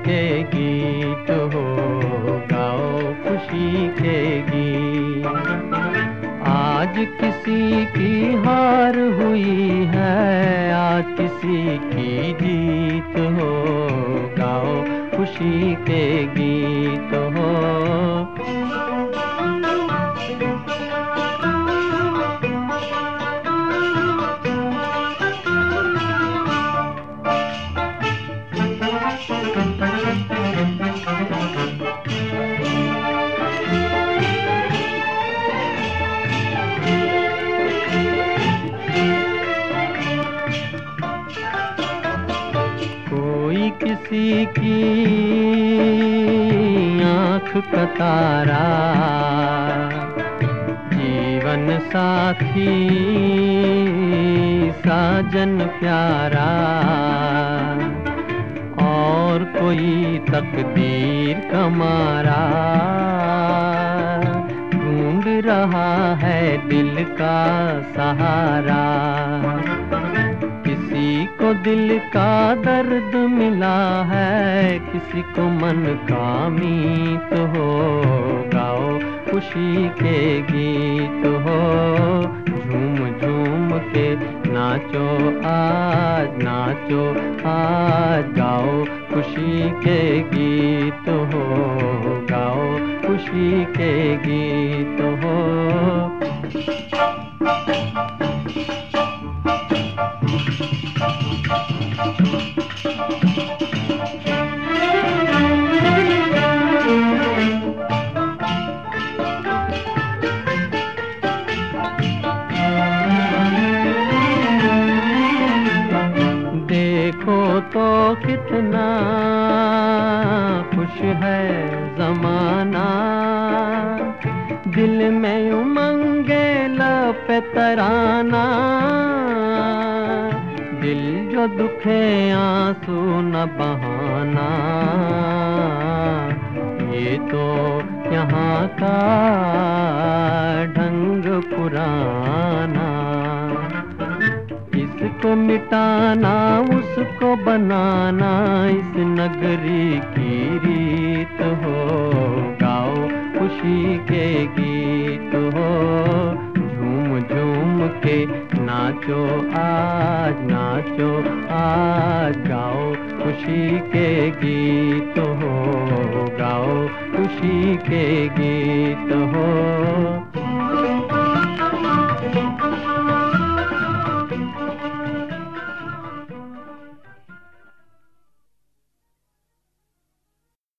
के गीत हो, गाओ खुशी के गीत। आज किसी की हार हुई है, आज किसी की जीत हो, गाओ खुशी के गीत हो। कोई किसी की आँख का तारा, जीवन साथी साजन प्यारा, और कोई तकदीर का मारा ढूंढ रहा है दिल का सहारा। किसी को दिल का दर्द मिला है, किसी को मन का मीत हो, गाओ खुशी के गीत हो। झूम झूम के नाचो आज, नाचो आज, गाओ खुशी के गीत हो, गाओ खुशी के गीत हो। देखो तो कितना खुश है ज़माना, दिल में उमंगे लब पे तराना। दिल जो दुखे आंसू न बहाना, ये तो यहाँ का ढंग पुराना। इसको मिटाना उसको बनाना, इस नगरी की रीत हो, गाओ खुशी के गीत हो। झूम झूम के नाचो आज, नाचो आज, गाओ खुशी के गीत हो, गाओ खुशी के गीत हो।